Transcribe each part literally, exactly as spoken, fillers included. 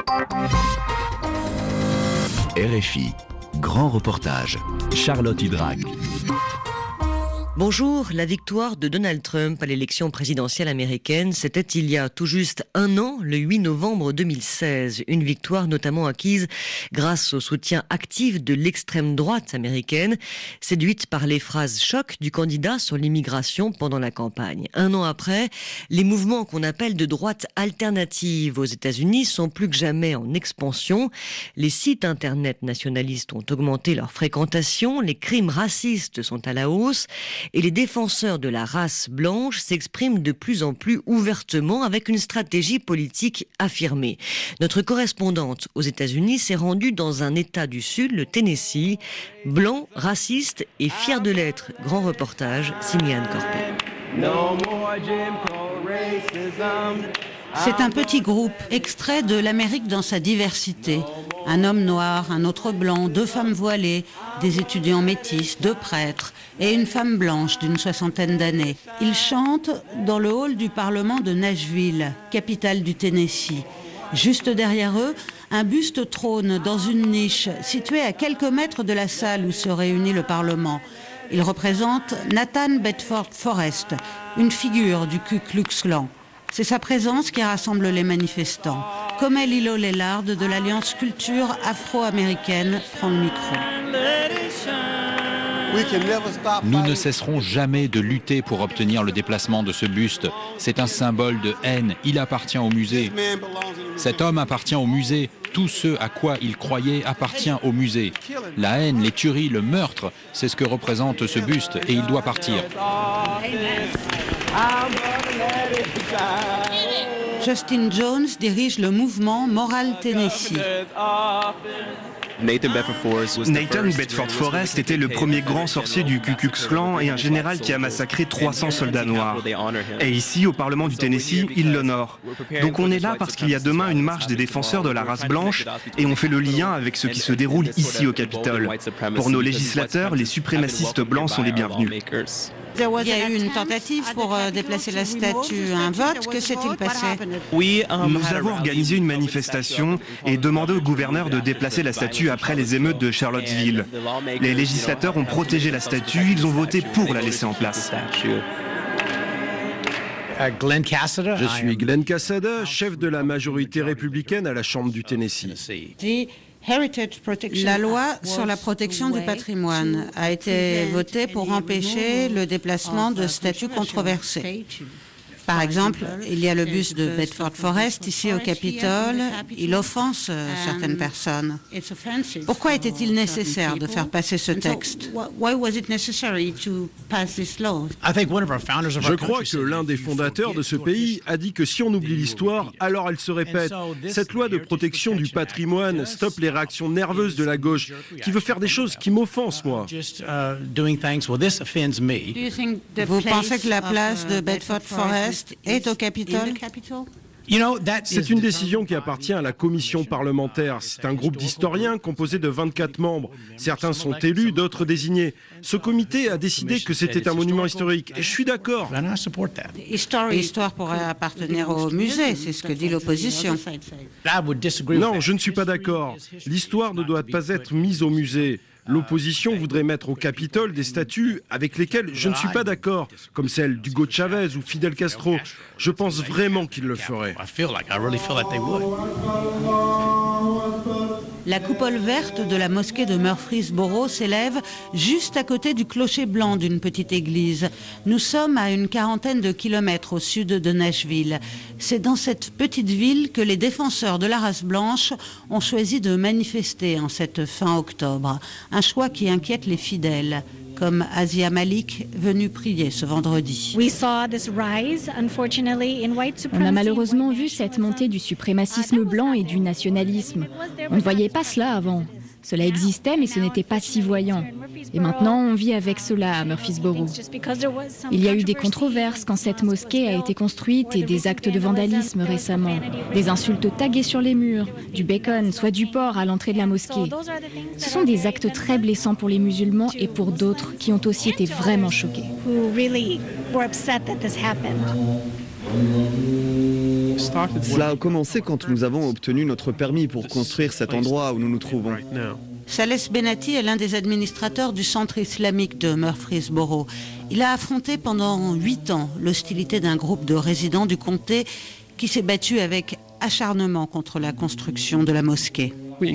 R F I, grand reportage, Charlotte Hydrac. Bonjour, la victoire de Donald Trump à l'élection présidentielle américaine, c'était il y a tout juste un an, le huit novembre deux mille seize. Une victoire notamment acquise grâce au soutien actif de l'extrême droite américaine, séduite par les phrases choc du candidat sur l'immigration pendant la campagne. Un an après, les mouvements qu'on appelle de droite alternative aux États-Unis sont plus que jamais en expansion. Les sites internet nationalistes ont augmenté leur fréquentation, les crimes racistes sont à la hausse, et les défenseurs de la race blanche s'expriment de plus en plus ouvertement avec une stratégie politique affirmée. Notre correspondante aux États-Unis s'est rendue dans un État du Sud, le Tennessee, blanc, raciste et fier de l'être. Grand reportage, signé Anne Corpet. C'est un petit groupe, extrait de l'Amérique dans sa diversité. Un homme noir, un autre blanc, deux femmes voilées, des étudiants métis, deux prêtres et une femme blanche d'une soixantaine d'années. Ils chantent dans le hall du Parlement de Nashville, capitale du Tennessee. Juste derrière eux, un buste trône dans une niche située à quelques mètres de la salle où se réunit le Parlement. Il représente Nathan Bedford Forrest, une figure du Ku Klux Klan. C'est sa présence qui rassemble les manifestants. Comme Lilo Lellard de l'Alliance Culture Afro-Américaine prend le micro. Nous ne cesserons jamais de lutter pour obtenir le déplacement de ce buste. C'est un symbole de haine. Il appartient au musée. Cet homme appartient au musée. Tout ce à quoi il croyait appartient au musée. La haine, les tueries, le meurtre, c'est ce que représente ce buste et il doit partir. Justin Jones dirige le mouvement Moral Tennessee. Nathan Bedford Forrest était le premier grand sorcier du Ku Klux Klan et un général qui a massacré trois cents soldats noirs. Et ici, au Parlement du Tennessee, il l'honore. Donc on est là parce qu'il y a demain une marche des défenseurs de la race blanche et on fait le lien avec ce qui se déroule ici au Capitole. Pour nos législateurs, les suprémacistes blancs sont les bienvenus. Il y a eu une tentative pour euh, déplacer la statue, un vote. Que s'est-il passé? Nous avons organisé une manifestation et demandé au gouverneur de déplacer la statue après les émeutes de Charlottesville. Les législateurs ont protégé la statue, ils ont voté pour la laisser en place. Je suis Glenn Casada, chef de la majorité républicaine à la Chambre du Tennessee. La loi sur la protection du patrimoine a été votée pour empêcher le déplacement de statues controversées. Par exemple, il y a le buste de Bedford Forrest ici au Capitole. Il offense certaines personnes. Pourquoi était-il nécessaire de faire passer ce texte? Je crois que l'un des fondateurs de ce pays a dit que si on oublie l'histoire, alors elle se répète. Cette loi de protection du patrimoine stoppe les réactions nerveuses de la gauche, qui veut faire des choses qui m'offensent, moi. Vous pensez que la place de Bedford Forrest est au Capitole? C'est une décision qui appartient à la commission parlementaire. C'est un groupe d'historiens composé de vingt-quatre membres. Certains sont élus, d'autres désignés. Ce comité a décidé que c'était un monument historique. Et je suis d'accord. L'histoire pourrait appartenir au musée, c'est ce que dit l'opposition. Non, je ne suis pas d'accord. L'histoire ne doit pas être mise au musée. L'opposition voudrait mettre au Capitole des statues avec lesquelles je ne suis pas d'accord, comme celle d'Hugo Chavez ou Fidel Castro. Je pense vraiment qu'ils le feraient. La coupole verte de la mosquée de Murfreesboro s'élève juste à côté du clocher blanc d'une petite église. Nous sommes à une quarantaine de kilomètres au sud de Nashville. C'est dans cette petite ville que les défenseurs de la race blanche ont choisi de manifester en cette fin octobre. Un choix qui inquiète les fidèles, comme Asia Malik, venue prier ce vendredi. On a malheureusement vu cette montée du suprémacisme blanc et du nationalisme. On ne voyait pas cela avant. Cela existait, mais ce n'était pas si voyant. Et maintenant, on vit avec cela à Murfreesboro. Il y a eu des controverses quand cette mosquée a été construite et des actes de vandalisme récemment. Des insultes taguées sur les murs, du bacon, soit du porc à l'entrée de la mosquée. Ce sont des actes très blessants pour les musulmans et pour d'autres qui ont aussi été vraiment choqués. Cela a commencé quand nous avons obtenu notre permis pour construire cet endroit où nous nous trouvons. Saleh Benati est l'un des administrateurs du centre islamique de Murfreesboro. Il a affronté pendant huit ans l'hostilité d'un groupe de résidents du comté qui s'est battu avec acharnement contre la construction de la mosquée. Il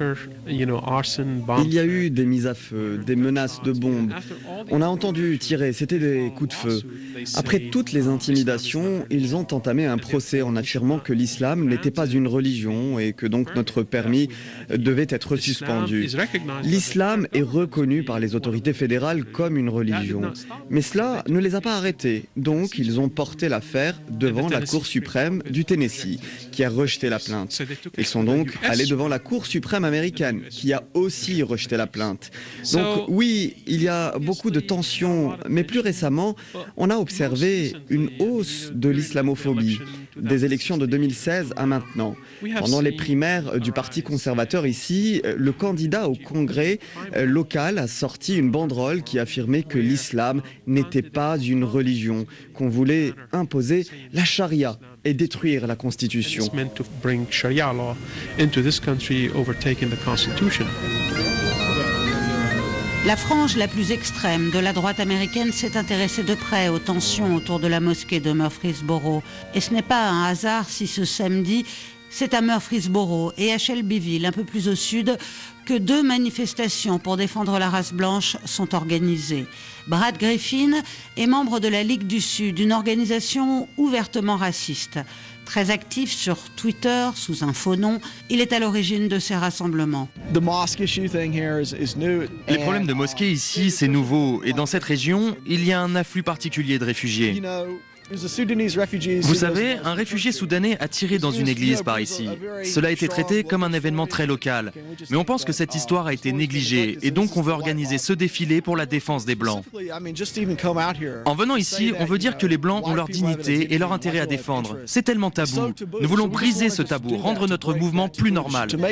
y a eu des mises à feu, des menaces de bombes. On a entendu tirer, c'était des coups de feu. Après toutes les intimidations, ils ont entamé un procès en affirmant que l'islam n'était pas une religion et que donc notre permis devait être suspendu. L'islam est reconnu par les autorités fédérales comme une religion. Mais cela ne les a pas arrêtés. Donc ils ont porté l'affaire devant la Cour suprême du Tennessee, qui a rejeté la plainte. Ils sont donc allés devant la Cour suprême américaine, qui a aussi rejeté la plainte. Donc oui, il y a beaucoup de tensions, mais plus récemment, on a observé une hausse de l'islamophobie, des élections de deux mille seize à maintenant. Pendant les primaires du Parti conservateur ici, le candidat au Congrès local a sorti une banderole qui affirmait que l'islam n'était pas une religion, qu'on voulait imposer la charia et détruire la Constitution. La frange la plus extrême de la droite américaine s'est intéressée de près aux tensions autour de la mosquée de Murfreesboro. Et ce n'est pas un hasard si ce samedi, c'est à Murfreesboro et à Shelbyville, un peu plus au sud, que deux manifestations pour défendre la race blanche sont organisées. Brad Griffin est membre de la Ligue du Sud, une organisation ouvertement raciste. Très actif sur Twitter, sous un faux nom, il est à l'origine de ces rassemblements. Les problèmes de mosquées ici, c'est nouveau. Et dans cette région, il y a un afflux particulier de réfugiés. Vous savez, un réfugié soudanais a tiré dans une église par ici. Cela a été traité comme un événement très local. Mais on pense que cette histoire a été négligée et donc on veut organiser ce défilé pour la défense des Blancs. En venant ici, on veut dire que les Blancs ont leur dignité et leur intérêt à défendre. C'est tellement tabou. Nous voulons briser ce tabou, rendre notre mouvement plus normal. Vous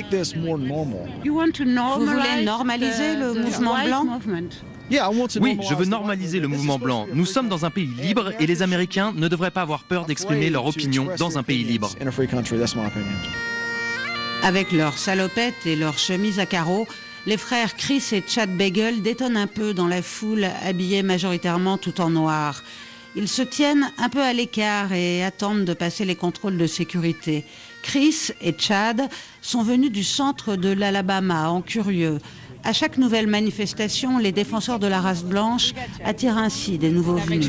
voulez normaliser le mouvement blanc ? Oui, je veux normaliser le mouvement blanc. Nous sommes dans un pays libre et les Américains ne devraient pas avoir peur d'exprimer leur opinion dans un pays libre. Avec leurs salopettes et leurs chemises à carreaux, les frères Chris et Chad Bagel détonnent un peu dans la foule habillée majoritairement tout en noir. Ils se tiennent un peu à l'écart et attendent de passer les contrôles de sécurité. Chris et Chad sont venus du centre de l'Alabama en curieux. À chaque nouvelle manifestation, les défenseurs de la race blanche attirent ainsi des nouveaux venus.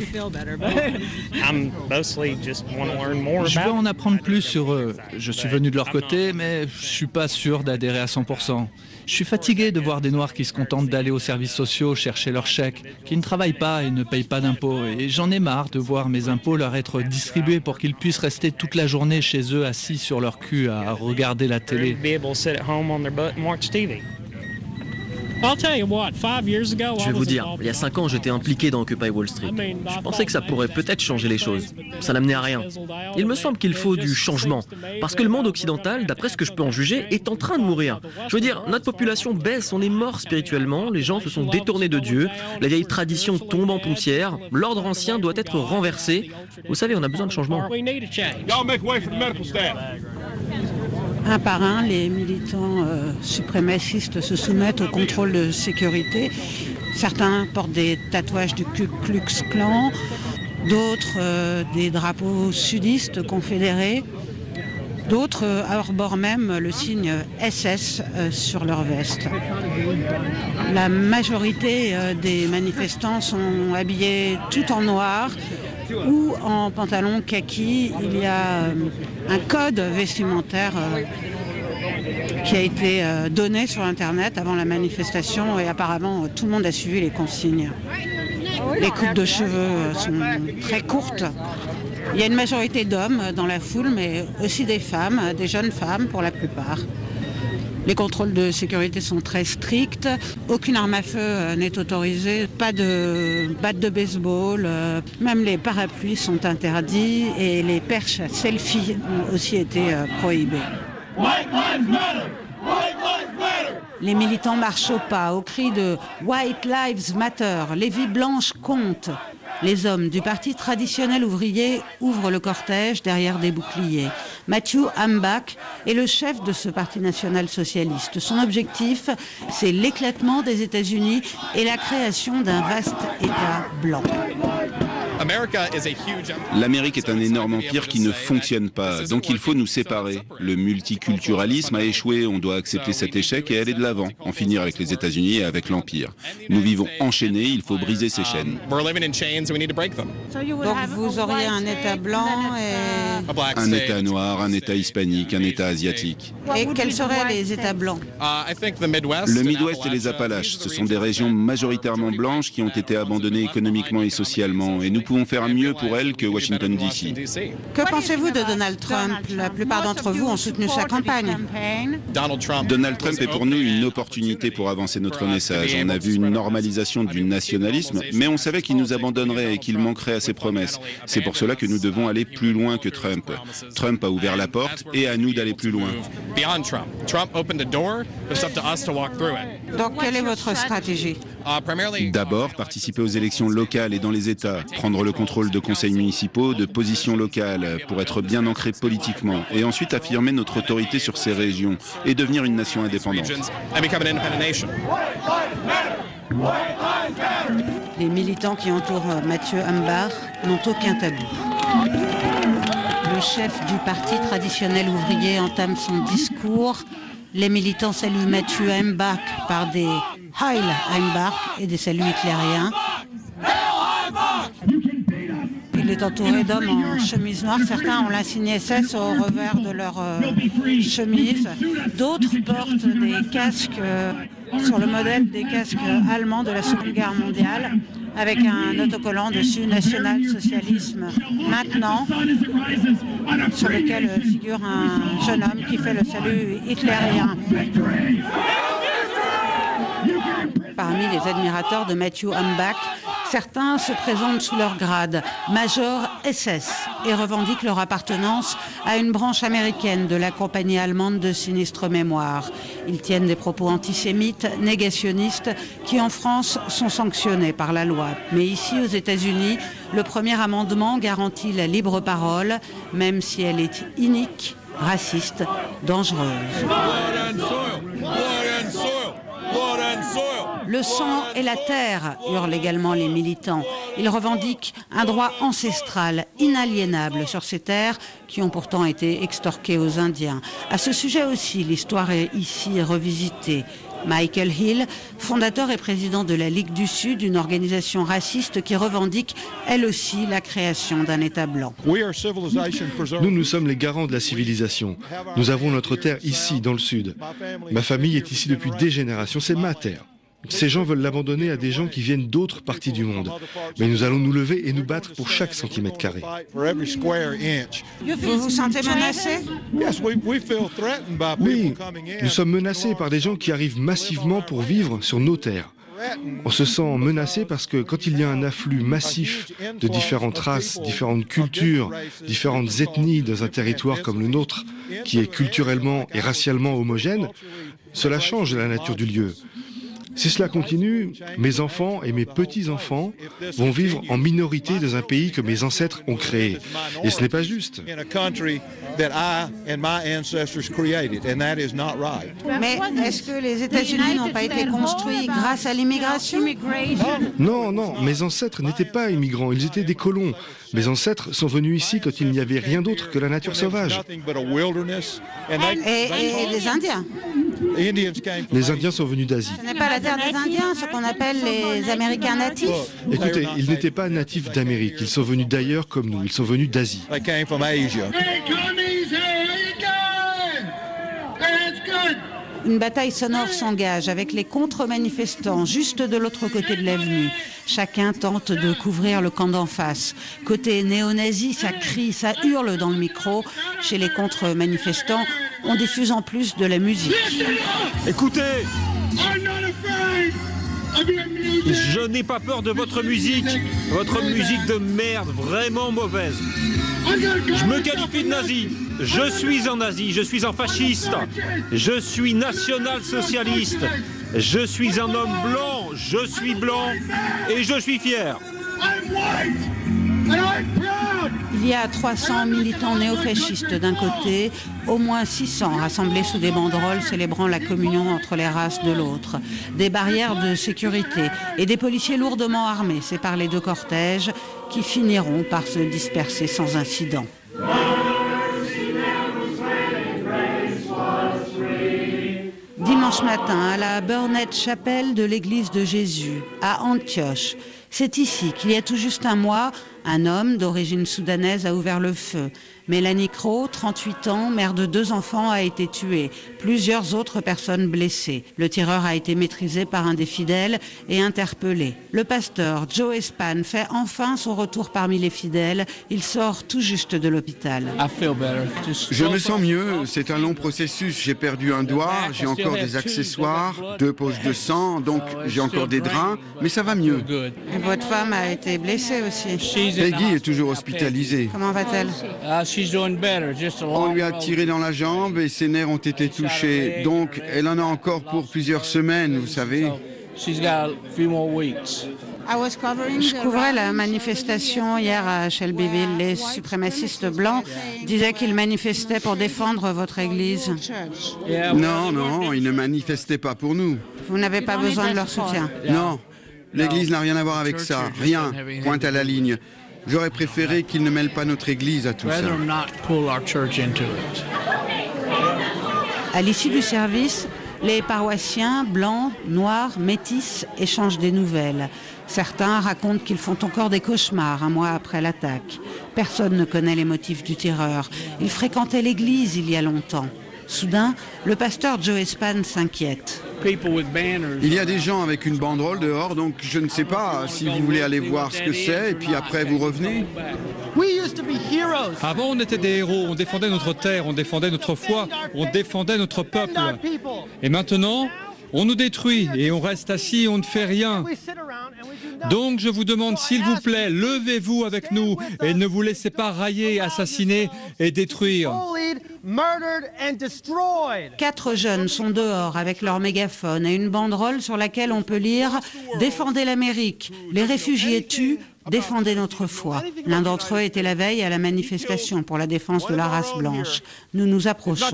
Je veux en apprendre plus sur eux. Je suis venu de leur côté, mais je suis pas sûr d'adhérer à cent pour cent. Je suis fatigué de voir des Noirs qui se contentent d'aller aux services sociaux chercher leurs chèques, qui ne travaillent pas et ne payent pas d'impôts. Et j'en ai marre de voir mes impôts leur être distribués pour qu'ils puissent rester toute la journée chez eux assis sur leur cul à regarder la télé. Je vais vous dire, il y a cinq ans, j'étais impliqué dans Occupy Wall Street. Je pensais que ça pourrait peut-être changer les choses. Ça n'amenait à rien. Il me semble qu'il faut du changement. Parce que le monde occidental, d'après ce que je peux en juger, est en train de mourir. Je veux dire, notre population baisse, on est mort spirituellement, les gens se sont détournés de Dieu, la vieille tradition tombe en poussière, l'ordre ancien doit être renversé. Vous savez, on a besoin de changement. Un par un, les militants euh, suprémacistes se soumettent au contrôle de sécurité. Certains portent des tatouages du Ku Klux Klan, d'autres euh, des drapeaux sudistes confédérés, d'autres euh, arborent même le signe S S euh, sur leur veste. La majorité euh, des manifestants sont habillés tout en noir ou en pantalon kaki. Il y a euh, un code vestimentaire euh, qui a été euh, donné sur Internet avant la manifestation et apparemment euh, tout le monde a suivi les consignes. Les coupes de cheveux euh, sont très courtes. Il y a une majorité d'hommes dans la foule, mais aussi des femmes, des jeunes femmes pour la plupart. Les contrôles de sécurité sont très stricts. Aucune arme à feu n'est autorisée. Pas de batte de baseball. Même les parapluies sont interdits et les perches selfie ont aussi été prohibées. Les militants marchent au pas, au cri de « White Lives Matter », les vies blanches comptent. Les hommes du parti traditionnel ouvrier ouvrent le cortège derrière des boucliers. Matthew Ambach est le chef de ce parti national-socialiste. Son objectif, c'est l'éclatement des États-Unis et la création d'un vaste État blanc. L'Amérique est un énorme empire qui ne fonctionne pas, donc il faut nous séparer. Le multiculturalisme a échoué, on doit accepter cet échec et aller de l'avant, en finir avec les États-Unis et avec l'Empire. Nous vivons enchaînés, il faut briser ces chaînes. Donc vous auriez un État blanc et... Un État noir, un État hispanique, un État asiatique. Et quels seraient les États blancs? Le Midwest et les Appalaches, ce sont des régions majoritairement blanches qui ont été abandonnées économiquement et socialement, et nous pouvons faire mieux pour elles que Washington D C. Que pensez-vous de Donald Trump? La plupart d'entre vous ont soutenu sa campagne. Donald Trump est pour nous une opportunité pour avancer notre message. On a vu une normalisation du nationalisme, mais on savait qu'il nous abandonnerait et qu'il manquerait à ses promesses. C'est pour cela que nous devons aller plus loin que Trump. Trump a ouvert la porte et à nous d'aller plus loin. Donc quelle est votre stratégie? D'abord, participer aux élections locales et dans les États, prendre le contrôle de conseils municipaux, de positions locales, pour être bien ancré politiquement, et ensuite affirmer notre autorité sur ces régions et devenir une nation indépendante. Les militants qui entourent Matthew Ambach n'ont aucun tabou. Le chef du parti traditionnel ouvrier entame son discours. Les militants saluent Matthew Ambach par des Heil Ambach et des saluts hitlériens. Il est entouré d'hommes en chemise noire. Certains ont l'insigne S S au revers de leur euh, chemise. D'autres portent des casques euh, sur le modèle des casques allemands de la Seconde Guerre mondiale, avec un autocollant dessus, national-socialisme maintenant, sur lequel figure un jeune homme qui fait le salut hitlérien. Parmi les admirateurs de Matthew Ambach, certains se présentent sous leur grade, major S S, et revendiquent leur appartenance à une branche américaine de la compagnie allemande de sinistre mémoire. Ils tiennent des propos antisémites, négationnistes, qui en France sont sanctionnés par la loi. Mais ici, aux États-Unis, le premier amendement garantit la libre parole, même si elle est inique, raciste, dangereuse. Le sang et la terre, hurlent également les militants. Ils revendiquent un droit ancestral, inaliénable sur ces terres qui ont pourtant été extorquées aux Indiens. À ce sujet aussi, l'histoire est ici revisitée. Michael Hill, fondateur et président de la Ligue du Sud, une organisation raciste qui revendique, elle aussi, la création d'un État blanc. Nous, nous sommes les garants de la civilisation. Nous avons notre terre ici, dans le Sud. Ma famille est ici depuis des générations, c'est ma terre. Ces gens veulent l'abandonner à des gens qui viennent d'autres parties du monde. Mais nous allons nous lever et nous battre pour chaque centimètre carré. Vous vous sentez menacé? Oui, nous sommes menacés par des gens qui arrivent massivement pour vivre sur nos terres. On se sent menacé parce que quand il y a un afflux massif de différentes races, différentes cultures, différentes ethnies dans un territoire comme le nôtre, qui est culturellement et racialement homogène, cela change la nature du lieu. Si cela continue, mes enfants et mes petits-enfants vont vivre en minorité dans un pays que mes ancêtres ont créé. Et ce n'est pas juste. Mais est-ce que les États-Unis n'ont pas été construits grâce à l'immigration? Non, non, mes ancêtres n'étaient pas immigrants, ils étaient des colons. Mes ancêtres sont venus ici quand il n'y avait rien d'autre que la nature sauvage. Et, et les Indiens? Les Indiens sont venus d'Asie. Ce n'est pas la terre des Indiens, ce qu'on appelle les Américains natifs? Écoutez, ils n'étaient pas natifs d'Amérique, ils sont venus d'ailleurs comme nous, ils sont venus d'Asie. Une bataille sonore s'engage avec les contre-manifestants juste de l'autre côté de l'avenue. Chacun tente de couvrir le camp d'en face. Côté néo-nazi, ça crie, ça hurle dans le micro. Chez les contre-manifestants, on diffuse en plus de la musique. Écoutez! Je n'ai pas peur de votre musique. Votre musique de merde, vraiment mauvaise. Je me qualifie de nazi. Je suis un nazi, je suis un fasciste. Je suis national-socialiste. Je suis un homme blanc, je suis blanc et je suis fier. Il y a trois cents militants néofascistes d'un côté, au moins six cents rassemblés sous des banderoles célébrant la communion entre les races de l'autre. Des barrières de sécurité et des policiers lourdement armés séparent les deux cortèges qui finiront par se disperser sans incident. Dimanche matin, à la Burnett Chapel de l'église de Jésus, à Antioche. C'est ici qu'il y a tout juste un mois, un homme d'origine soudanaise a ouvert le feu. Mélanie Crow, trente-huit ans, mère de deux enfants, a été tuée. Plusieurs autres personnes blessées. Le tireur a été maîtrisé par un des fidèles et interpellé. Le pasteur Joe Espan fait enfin son retour parmi les fidèles. Il sort tout juste de l'hôpital. Je me sens mieux. C'est un long processus. J'ai perdu un doigt, j'ai encore des accessoires, deux poches de sang, donc j'ai encore des drains, mais ça va mieux. Votre femme a été blessée aussi. Peggy est toujours hospitalisée. Comment va-t-elle ? On lui a tiré dans la jambe et ses nerfs ont été touchés. Donc, elle en a encore pour plusieurs semaines, vous savez. Je couvrais la manifestation hier à Shelbyville. Les suprémacistes blancs disaient qu'ils manifestaient pour défendre votre église. Non, non, ils ne manifestaient pas pour nous. Vous n'avez pas besoin de leur soutien? Non, l'église n'a rien à voir avec ça. Rien, pointe à la ligne. J'aurais préféré qu'ils ne mêlent pas notre église à tout ça. À l'issue du service, les paroissiens, blancs, noirs, métis, échangent des nouvelles. Certains racontent qu'ils font encore des cauchemars un mois après l'attaque. Personne ne connaît les motifs du tireur. Il fréquentait l'église il y a longtemps. Soudain, le pasteur Joe Espan s'inquiète. Il y a des gens avec une banderole dehors, donc je ne sais pas si vous voulez aller voir ce que c'est, et puis après vous revenez. Avant, on était des héros, on défendait notre terre, on défendait notre foi, on défendait notre peuple. Et maintenant, on nous détruit et on reste assis, on ne fait rien. Donc je vous demande, s'il vous plaît, levez-vous avec nous et ne vous laissez pas railler, assassiner et détruire. Quatre jeunes sont dehors avec leur mégaphone et une banderole sur laquelle on peut lire « Défendez l'Amérique, les réfugiés tuent, défendez notre foi ». L'un d'entre eux était la veille à la manifestation pour la défense de la race blanche. Nous nous approchons.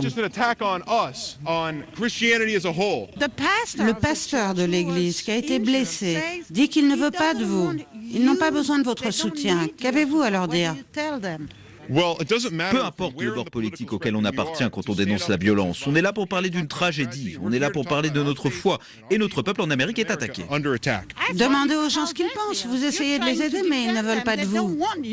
Le pasteur de l'église qui a été blessé dit qu'il ne veut pas de vous. Ils n'ont pas besoin de votre soutien. Qu'avez-vous à leur dire ? Peu importe le bord politique auquel on appartient quand on dénonce la violence, on est là pour parler d'une tragédie, on est là pour parler de notre foi, et notre peuple en Amérique est attaqué. Demandez aux gens ce qu'ils pensent, vous essayez de les aider, mais ils ne veulent pas de vous.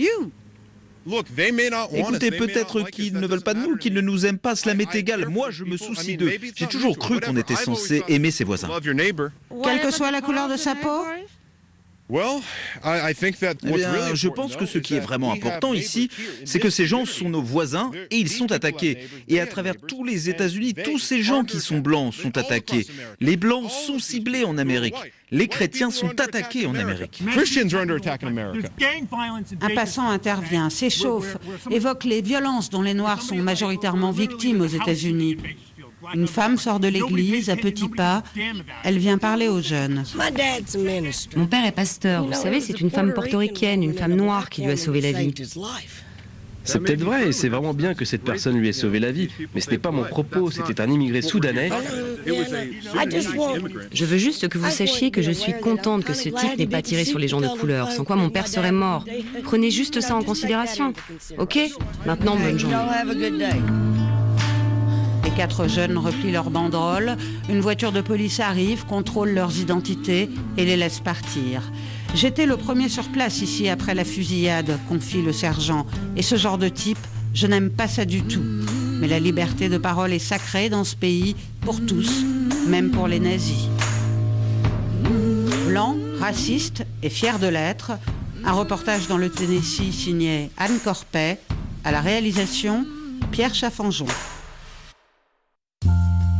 Écoutez, peut-être qu'ils ne veulent pas de nous, qu'ils ne nous aiment pas, cela m'est égal. Moi, je me soucie d'eux. J'ai toujours cru qu'on était censé aimer ses voisins. Quelle que soit la couleur de sa peau ? Eh bien, je pense que ce qui est vraiment important ici, c'est que ces gens sont nos voisins et ils sont attaqués. Et à travers tous les États-Unis, tous ces gens qui sont blancs sont attaqués. Les blancs sont ciblés en Amérique. Les chrétiens sont attaqués en Amérique. Un passant intervient, s'échauffe, évoque les violences dont les Noirs sont majoritairement victimes aux États-Unis. Une femme sort de l'église à petits pas. Elle vient parler aux jeunes. Mon père est pasteur. Vous savez, c'est une femme portoricaine, une femme noire qui lui a sauvé la vie. C'est peut-être vrai et c'est vraiment bien que cette personne lui ait sauvé la vie, mais ce n'est pas mon propos, c'était un immigré soudanais. Je veux juste que vous sachiez que je suis contente que ce type n'ait pas tiré sur les gens de couleur, sans quoi mon père serait mort. Prenez juste ça en considération, ok? Maintenant, bonne journée. Les quatre jeunes replient leurs banderoles. Une voiture de police arrive, contrôle leurs identités et les laisse partir. J'étais le premier sur place ici après la fusillade, confie le sergent. Et ce genre de type, je n'aime pas ça du tout. Mais la liberté de parole est sacrée dans ce pays, pour tous, même pour les nazis. Blanc, raciste et fier de l'être, un reportage dans le Tennessee signé Anne Corpet, à la réalisation Pierre Chaffanjon.